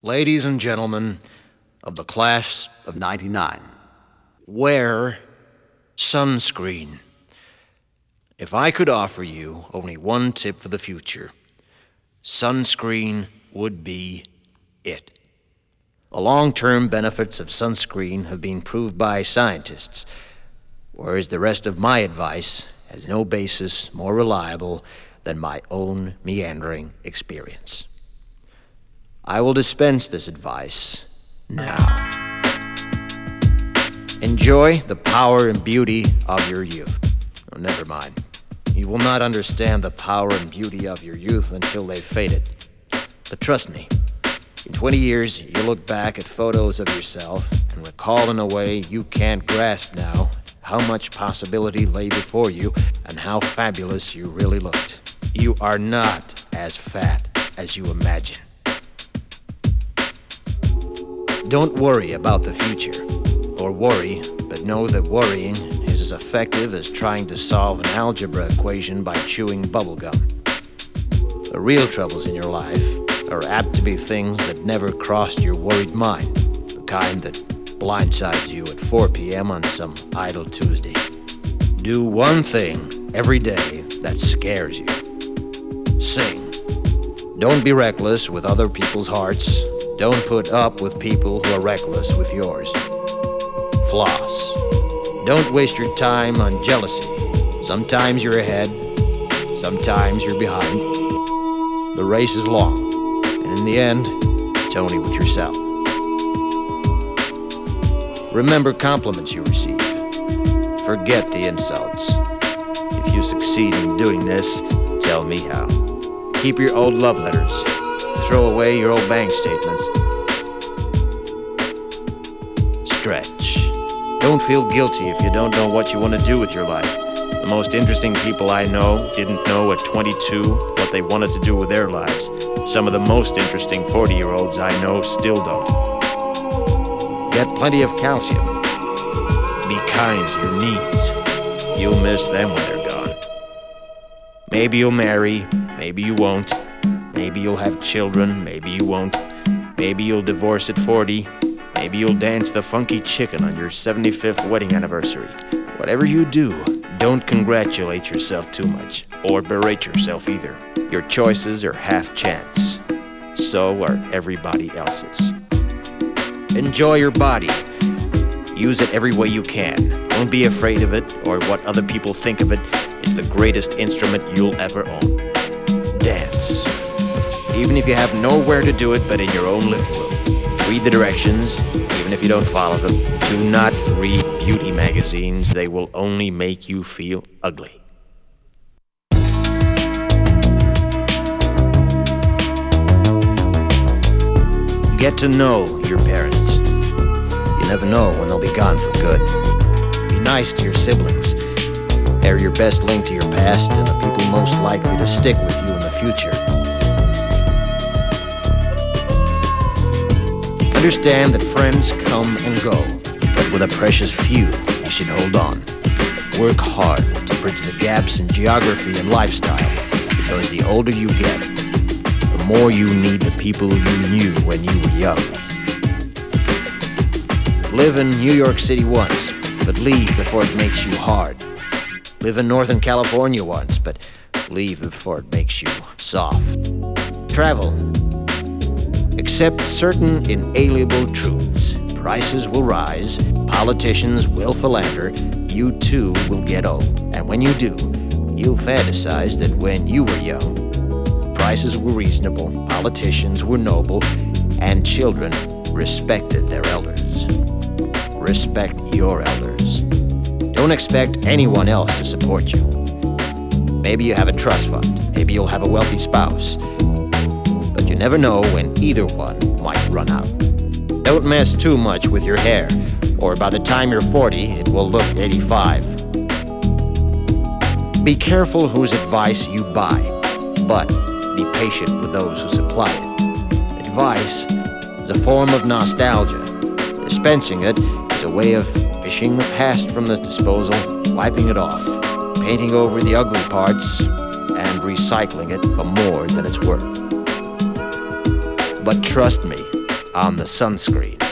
Ladies and gentlemen of the class of '99, wear sunscreen. If I could offer you only one tip for the future, sunscreen would be it. The long-term benefits of sunscreen have been proved by scientists, whereas the rest of my advice has no basis more reliable than my own meandering experience. I will dispense this advice now. Enjoy the power and beauty of your youth. Oh, never mind. You will not understand the power and beauty of your youth until they've faded. But trust me, in 20 years, you'll look back at photos of yourself and recall in a way you can't grasp now how much possibility lay before you and how fabulous you really looked. You are not as fat as you imagine. Don't worry about the future, or worry, but know that worrying is as effective as trying to solve an algebra equation by chewing bubblegum. The real troubles in your life are apt to be things that never crossed your worried mind, the kind that blindsides you at 4 p.m. on some idle Tuesday. Do one thing every day that scares you. Sing. Don't be reckless with other people's hearts. Don't put up with people who are reckless with yours. Floss. Don't waste your time on jealousy. Sometimes you're ahead, sometimes you're behind. The race is long, and in the end, it's only with yourself. Remember compliments you receive. Forget the insults. If you succeed in doing this, tell me how. Keep your old love letters. Throw away your old bank statements. Stretch. Don't feel guilty if you don't know what you want to do with your life. The most interesting people I know didn't know at 22 what they wanted to do with their lives. Some of the most interesting 40-year-olds I know still don't. Get plenty of calcium. Be kind to your knees. You'll miss them when they're gone. Maybe you'll marry, maybe you won't. Maybe you'll have children, maybe you won't. Maybe you'll divorce at 40. Maybe you'll dance the funky chicken on your 75th wedding anniversary. Whatever you do, don't congratulate yourself too much, or berate yourself either. Your choices are half chance. So are everybody else's. Enjoy your body. Use it every way you can. Don't be afraid of it or what other people think of it. It's the greatest instrument you'll ever own. Dance. Even if you have nowhere to do it but in your own living room. Read the directions, even if you don't follow them. Do not read beauty magazines. They will only make you feel ugly. Get to know your parents. You never know when they'll be gone for good. Be nice to your siblings. They're your best link to your past and the people most likely to stick with you in the future. Understand that friends come and go, but with a precious few, you should hold on. Work hard to bridge the gaps in geography and lifestyle, because the older you get, the more you need the people you knew when you were young. Live in New York City once, but leave before it makes you hard. Live in Northern California once, but leave before it makes you soft. Travel. Accept certain inalienable truths. Prices will rise, politicians will philander, you too will get old. And when you do, you'll fantasize that when you were young, prices were reasonable, politicians were noble, and children respected their elders. Respect your elders. Don't expect anyone else to support you. Maybe you have a trust fund, maybe you'll have a wealthy spouse. But you never know when either one might run out. Don't mess too much with your hair, or by the time you're 40, it will look 85. Be careful whose advice you buy, but be patient with those who supply it. Advice is a form of nostalgia. Dispensing it is a way of fishing the past from the disposal, wiping it off, painting over the ugly parts, and recycling it for more than it's worth. But trust me, on the sunscreen.